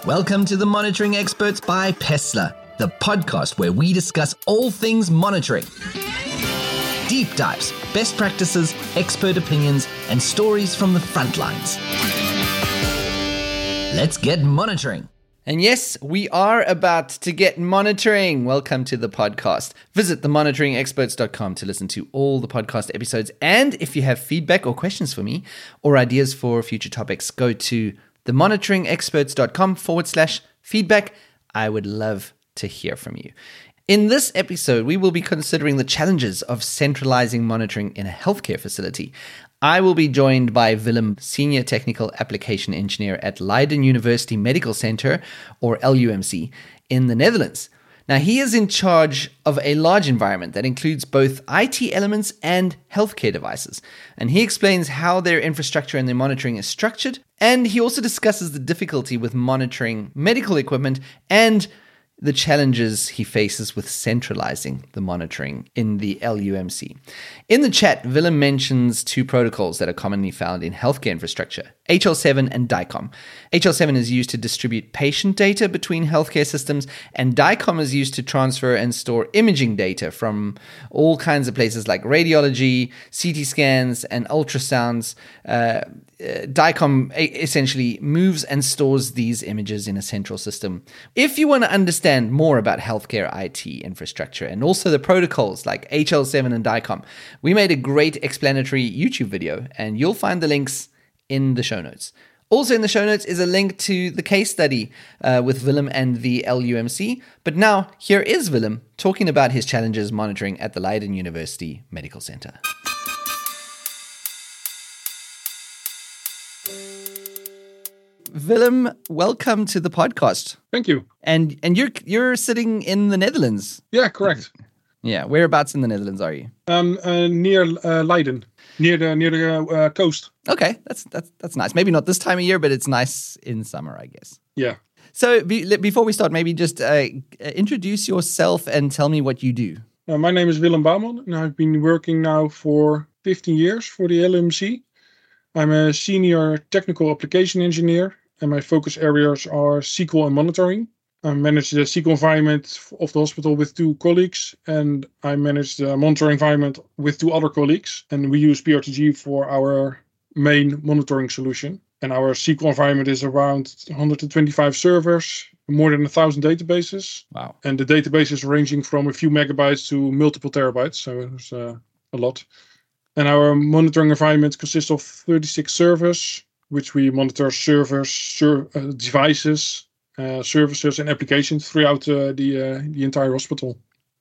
Welcome to the Monitoring Experts by Pestler, the podcast where we discuss all things monitoring. Deep dives, best practices, expert opinions, and stories from the front lines. Let's get monitoring. And yes, we are about to get monitoring. Welcome to the podcast. Visit themonitoringexperts.com to listen to all the podcast episodes. And if you have feedback or questions for me or ideas for future topics, go to themonitoringexperts.com/feedback. I would love to hear from you. In this episode, we will be considering the challenges of centralizing monitoring in a healthcare facility. I will be joined by Willem, Senior Technical Application Engineer at Leiden University Medical Center, or LUMC, in the Netherlands. Now, he is in charge of a large environment that includes both IT elements and healthcare devices. And he explains how their infrastructure and their monitoring is structured. And he also discusses the difficulty with monitoring medical equipment and the challenges he faces with centralizing the monitoring in the LUMC. In the chat, Willem mentions two protocols that are commonly found in healthcare infrastructure, HL7 and DICOM. HL7 is used to distribute patient data between healthcare systems, and DICOM is used to transfer and store imaging data from all kinds of places like radiology, CT scans, and ultrasounds. DICOM essentially moves and stores these images in a central system. If you want to understand more about healthcare IT infrastructure and also the protocols like HL7 and DICOM, we made a great explanatory YouTube video, and you'll find the links in the show notes. Also in the show notes is a link to the case study with Willem and the LUMC. But now, here is Willem talking about his challenges monitoring at the Leiden University Medical Center. Willem, welcome to the podcast. Thank you. And you're sitting in the Netherlands. Yeah, correct. Yeah, whereabouts in the Netherlands are you? Near Leiden, near the coast. Okay, that's nice. Maybe not this time of year, but it's nice in summer, I guess. Yeah. So before we start, maybe just introduce yourself and tell me what you do. My name is Willem Bouwman, and I've been working now for 15 years for the LMC. I'm a senior technical application engineer, and my focus areas are SQL and monitoring. I manage the SQL environment of the hospital with two colleagues, and I manage the monitoring environment with two other colleagues. And we use PRTG for our main monitoring solution. And our SQL environment is around 125 servers, more than 1,000 databases. Wow. And the databases ranging from a few megabytes to multiple terabytes, so it's a lot. And our monitoring environment consists of 36 servers, which we monitor servers, devices, services, and applications throughout the entire hospital.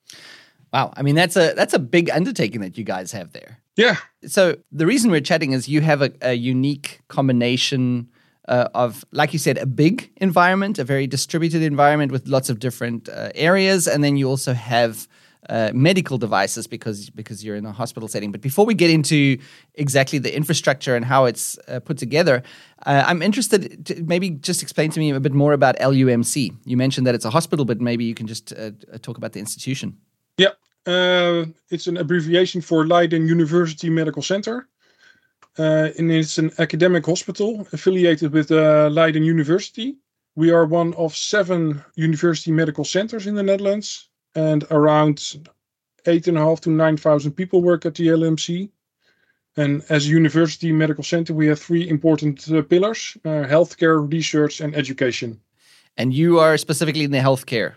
Wow, I mean that's a big undertaking that you guys have there. Yeah. So the reason we're chatting is you have a unique combination of, like you said, a big environment, a very distributed environment with lots of different areas, and then you also have medical devices because you're in a hospital setting. But before we get into exactly the infrastructure and how it's put together, I'm interested to maybe just explain to me a bit more about LUMC. You mentioned that it's a hospital, but maybe you can just talk about the institution. Yeah, it's an abbreviation for Leiden University Medical Center. And it's an academic hospital affiliated with Leiden University. We are one of 7 university medical centers in the Netherlands. And around 8,500 to 9,000 people work at the LMC. And as a university medical center, we have 3 important pillars: healthcare, research, and education. And you are specifically in the healthcare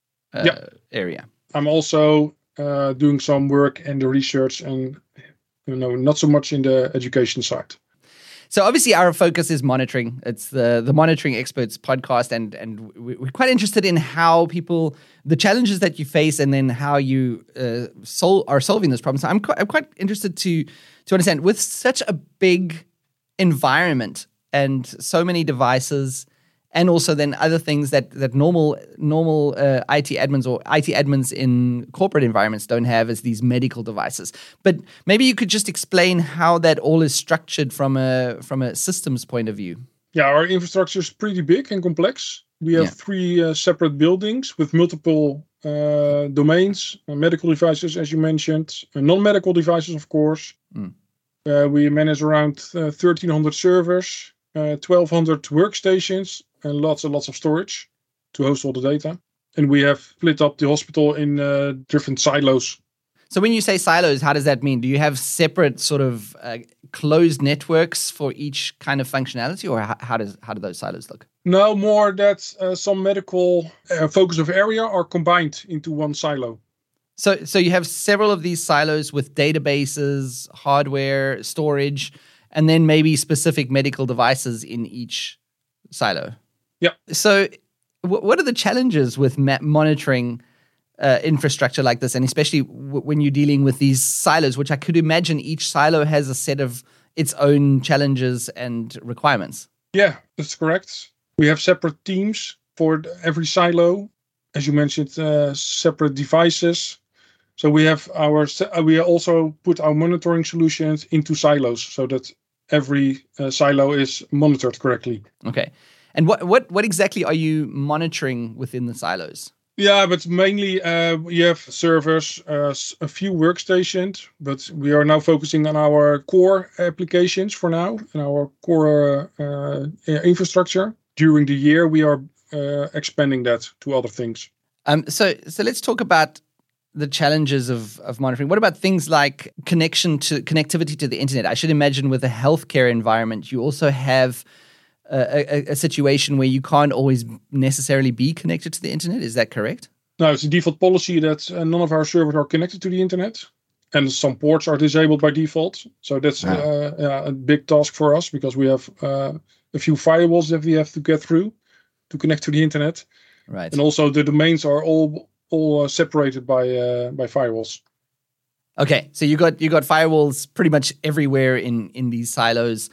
area. I'm also doing some work in the research and not so much in the education side. So obviously our focus is monitoring. It's the Monitoring Experts podcast, and we're quite interested in how the challenges that you face, and then how you are solving those problems. So I'm quite interested to understand, with such a big environment and so many devices, and also then other things that normal IT admins or IT admins in corporate environments don't have, as these medical devices. But maybe you could just explain how that all is structured from a systems point of view. Yeah, our infrastructure is pretty big and complex. We have 3 separate buildings with multiple domains, medical devices, as you mentioned, non-medical devices, of course. We manage around 1,300 servers, 1,200 workstations, and lots of storage to host all the data. And we have split up the hospital in different silos. So when you say silos, how does that mean? Do you have separate sort of closed networks for each kind of functionality, or how do those silos look? No, more that some medical focus of area are combined into one silo. So you have several of these silos with databases, hardware, storage, and then maybe specific medical devices in each silo. Yeah. So what are the challenges with monitoring infrastructure like this, and especially when you're dealing with these silos, which I could imagine each silo has a set of its own challenges and requirements? Yeah, that's correct. We have separate teams for every silo. As you mentioned, separate devices. So we also put our monitoring solutions into silos so that every silo is monitored correctly. Okay. And what exactly are you monitoring within the silos? Yeah, but mainly you have servers, a few workstations, but we are now focusing on our core applications for now and our core infrastructure. During the year, we are expanding that to other things. So let's talk about the challenges of monitoring. What about things like connectivity to the internet? I should imagine with a healthcare environment, you also have a situation where you can't always necessarily be connected to the internet. Is that correct? No, it's a default policy that none of our servers are connected to the internet, and some ports are disabled by default. So that's a big task for us because we have a few firewalls that we have to get through to connect to the internet. Right. And also the domains are all separated by firewalls. Okay, so you got firewalls pretty much everywhere in these silos.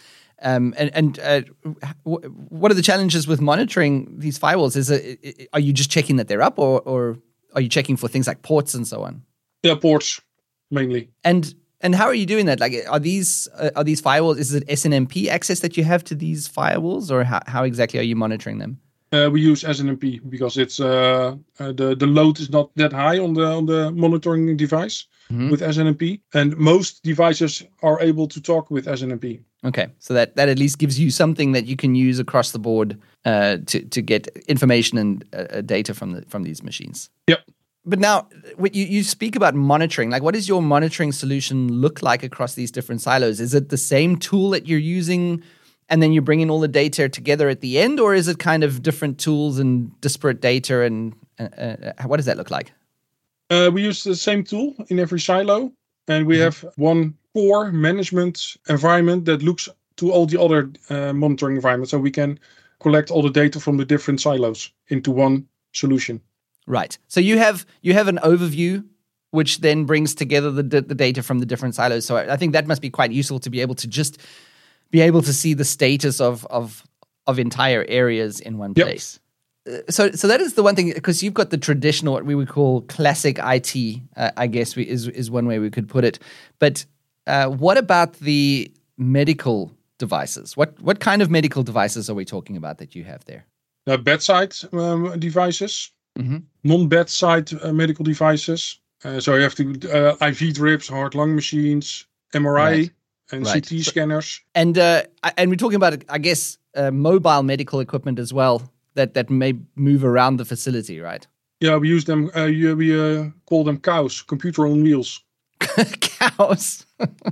What are the challenges with monitoring these firewalls? Are you just checking that they're up, or are you checking for things like ports and so on? Yeah, ports mainly. And how are you doing that? Like, are these firewalls? Is it SNMP access that you have to these firewalls, or how exactly are you monitoring them? We use SNMP because it's the load is not that high on the monitoring device with SNMP, and most devices are able to talk with SNMP. Okay, so that at least gives you something that you can use across the board to get information and data from these machines. Yep. But now, you speak about monitoring. Like, what does your monitoring solution look like across these different silos? Is it the same tool that you're using, and then you bring in all the data together at the end, or is it kind of different tools and disparate data? And what does that look like? We use the same tool in every silo, and we have one core management environment that looks to all the other monitoring environments, so we can collect all the data from the different silos into one solution. Right. So you have an overview, which then brings together the data from the different silos. So I think that must be quite useful to be able to just be able to see the status of entire areas in one place. So that is the one thing, because you've got the traditional, what we would call classic IT, I guess is one way we could put it. But what about the medical devices? What kind of medical devices are we talking about that you have there? Bedside devices, non-bedside medical devices. So you have to IV drips, heart-lung machines, MRI, and CT scanners. And we're talking about, I guess, mobile medical equipment as well that may move around the facility, right? Yeah, we use them. We call them cows, computer on wheels. Cows.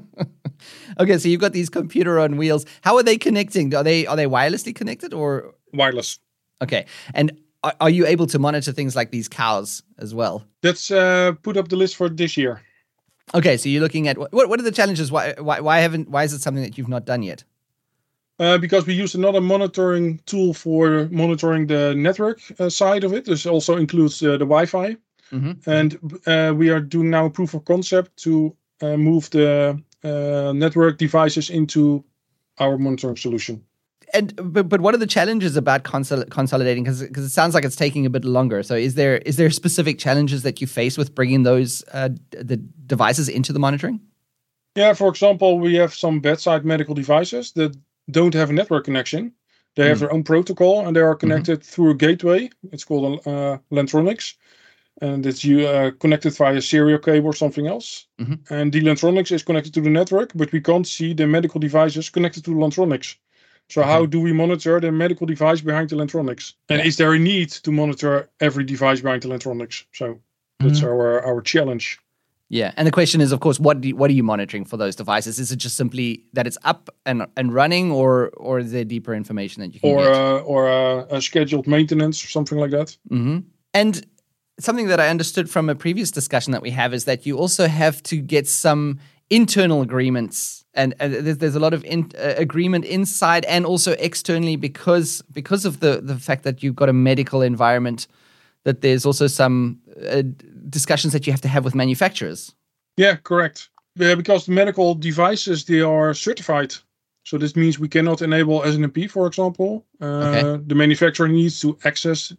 Okay, so you've got these computer on wheels. How are they connecting? Are they wirelessly connected or wireless? Okay, and are you able to monitor things like these cows as well? That's put up the list for this year. Okay, so you're looking at what are the challenges? Why is it something that you've not done yet? Because we use another monitoring tool for monitoring the network side of it. This also includes the Wi-Fi. And we are doing now a proof of concept to move the network devices into our monitoring solution. But what are the challenges about consolidating? Because it sounds like it's taking a bit longer. So is there specific challenges that you face with bringing those the devices into the monitoring? Yeah, for example, we have some bedside medical devices that don't have a network connection. They have their own protocol, and they are connected through a gateway. It's called Lantronix, and it's connected via serial cable or something else. And the Lantronix is connected to the network, but we can't see the medical devices connected to Lantronix. So how do we monitor the medical device behind the Lantronix? And is there a need to monitor every device behind the Lantronix? So that's our challenge. Yeah, and the question is, of course, what are you monitoring for those devices? Is it just simply that it's up and running, or is there deeper information that you can get? Or a scheduled maintenance or something like that? Mm-hmm. And something that I understood from a previous discussion that we have is that you also have to get some internal agreements, and there's a lot of agreement inside and also externally because of the fact that you've got a medical environment, that there's also some discussions that you have to have with manufacturers. Yeah, correct. Yeah, because the medical devices, they are certified. So this means we cannot enable SNMP, for example. The manufacturer needs to assess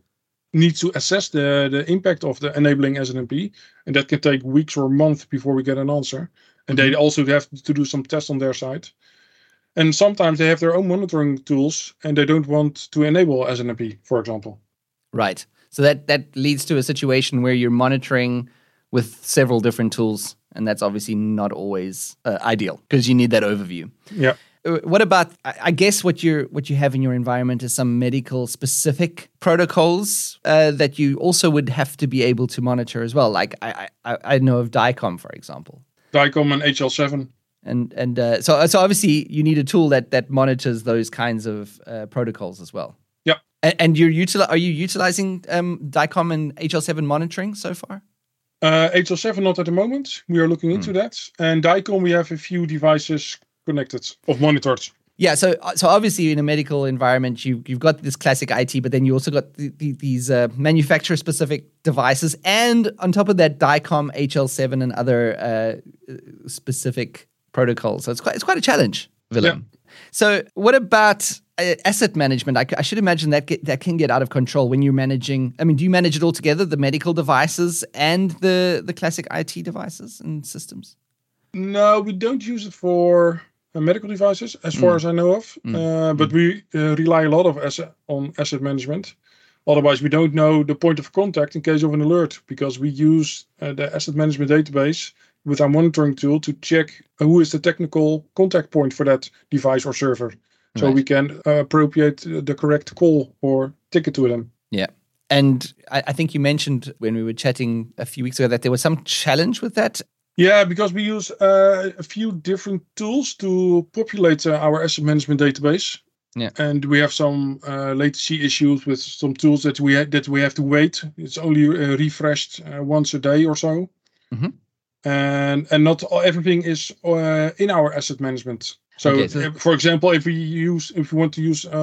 the impact of the enabling SNMP. And that can take weeks or months before we get an answer. And they also have to do some tests on their side. And sometimes they have their own monitoring tools and they don't want to enable SNMP, for example. Right. So that leads to a situation where you're monitoring with several different tools, and that's obviously not always ideal because you need that overview. Yeah. What about? I guess what you have in your environment is some medical specific protocols that you also would have to be able to monitor as well. Like I know of DICOM, for example. DICOM and HL7. And so obviously you need a tool that monitors those kinds of protocols as well. Yeah. And are you utilizing DICOM and HL7 monitoring so far? HL7 not at the moment. We are looking into that. And DICOM, we have a few devices connected of monitors. Yeah, so obviously in a medical environment, you've got this classic IT, but then you also got these manufacturer-specific devices, and on top of that, DICOM, HL7, and other specific protocols. So it's quite a challenge, Willem. Yeah. So what about asset management? I should imagine that can get out of control when you're managing. I mean, do you manage it all together, the medical devices and the classic IT devices and systems? No, we don't use it for medical devices, as far as I know of. But we rely a lot on asset management. Otherwise, we don't know the point of contact in case of an alert, because we use the asset management database with our monitoring tool to check who is the technical contact point for that device or server. So we can appropriate the correct call or ticket to them. Yeah. And I think you mentioned when we were chatting a few weeks ago that there was some challenge with that. Yeah, because we use a few different tools to populate our asset management database. Yeah. And we have some latency issues with some tools that we have to wait. It's only refreshed once a day or so. Mm-hmm. And not everything is in our asset management. So, for example, if we want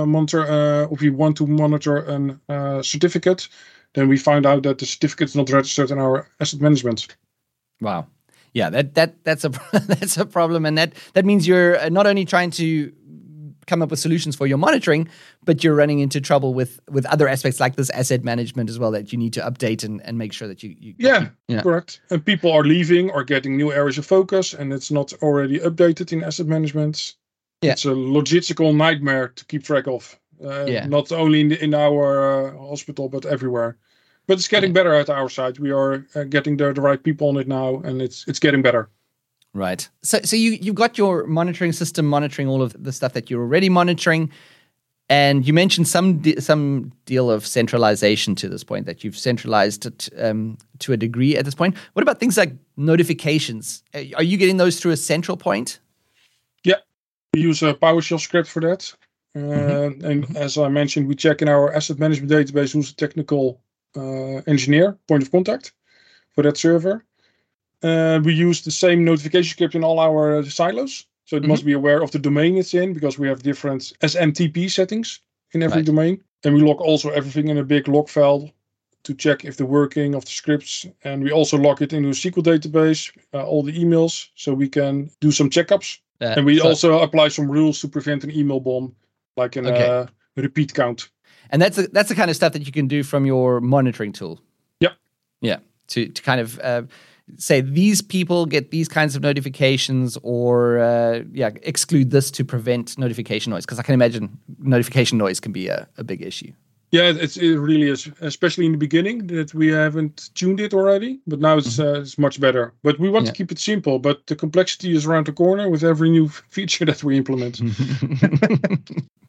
to monitor a certificate, then we find out that the certificate is not registered in our asset management. Wow. Yeah, that's a problem, and that means you're not only trying to come up with solutions for your monitoring, but you're running into trouble with other aspects like this asset management as well that you need to update and make sure that you correct. And people are leaving or getting new areas of focus, and it's not already updated in asset management. Yeah. It's a logistical nightmare to keep track of. Not only in our hospital, but everywhere. But it's getting better at our side. We are getting the right people on it now, and it's getting better. Right. So you've got your monitoring system monitoring all of the stuff that you're already monitoring, and you mentioned some deal of centralization to this point, that you've centralized it to a degree at this point. What about things like notifications? Are you getting those through a central point? Yeah, we use a PowerShell script for that. And as I mentioned, we check in our asset management database who's a technical engineer, point of contact for that server. We use the same notification script in all our silos. So it must be aware of the domain it's in, because we have different SMTP settings in every domain. And we log also everything in a big log file to check if the working of the scripts. And we also log it into a SQL database, all the emails, so we can do some checkups. And we also apply some rules to prevent an email bomb, like a repeat count. And that's the kind of stuff that you can do from your monitoring tool. Yep. Yeah. To kind of say these people get these kinds of notifications, or exclude this to prevent notification noise, because I can imagine notification noise can be a big issue. Yeah, it really is, especially in the beginning that we haven't tuned it already, but now it's much better. But we want to keep it simple, but the complexity is around the corner with every new feature that we implement.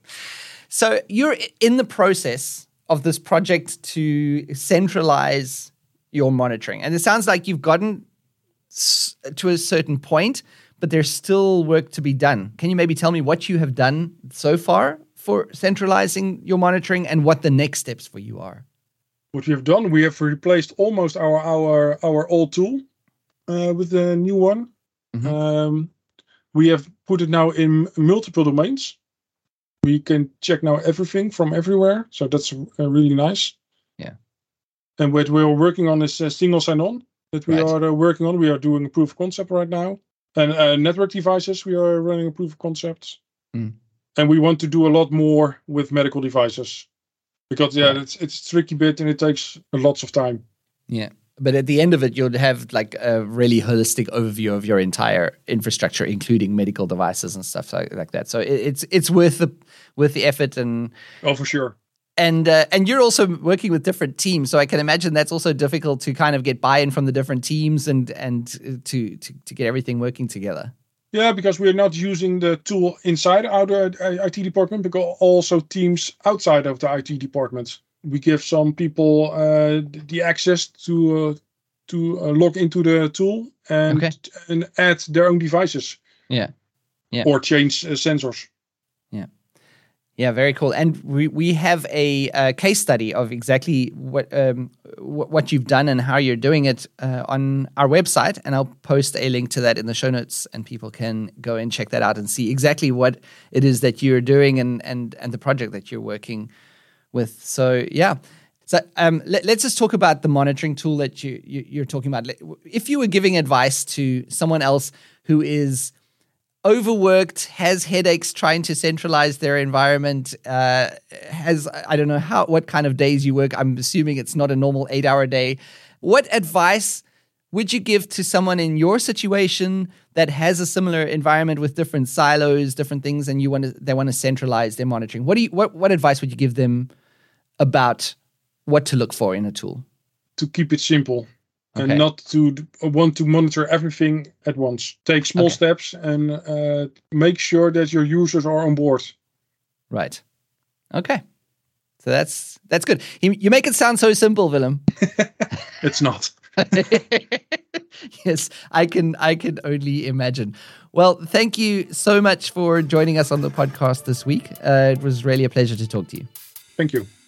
So you're in the process of this project to centralize your monitoring. And it sounds like you've gotten to a certain point, but there's still work to be done. Can you maybe tell me what you have done so far for centralizing your monitoring and what the next steps for you are? What we have done, we have replaced almost our old tool with a new one. Mm-hmm. We have put it now in multiple domains. We can check now everything from everywhere. So that's really nice. Yeah. And what we're working on is single sign-on that we are working on. We are doing a proof of concept right now. And network devices, we are running a proof of concept. Mm. And we want to do a lot more with medical devices. Because, it's a tricky bit and it takes lots of time. Yeah. But at the end of it, you'll have like a really holistic overview of your entire infrastructure, including medical devices and stuff like that. So it's worth the effort. And for sure. And you're also working with different teams, so I can imagine that's also difficult to kind of get buy-in from the different teams and to get everything working together. Yeah, because we're not using the tool inside our IT department, but also teams outside of the IT department. We give some people the access to log into the tool and add their own devices. Yeah. Or change sensors. Yeah, very cool. And we have a case study of exactly what you've done and how you're doing it on our website, and I'll post a link to that in the show notes, and people can go and check that out and see exactly what it is that you're doing and the project that you're working with. So yeah. So let's just talk about the monitoring tool that you're talking about. If you were giving advice to someone else who is overworked, has headaches trying to centralize their environment, has, I don't know what kind of days you work. I'm assuming it's not a normal 8-hour day. What advice would you give to someone in your situation that has a similar environment with different silos, different things, and they want to centralize their monitoring? What advice would you give them about what to look for in a tool? To keep it simple. And not to want to monitor everything at once. Take small steps and make sure that your users are on board. Right. Okay. So that's good. You make it sound so simple, Willem. It's not. Yes, I can only imagine. Well, thank you so much for joining us on the podcast this week. It was really a pleasure to talk to you. Thank you.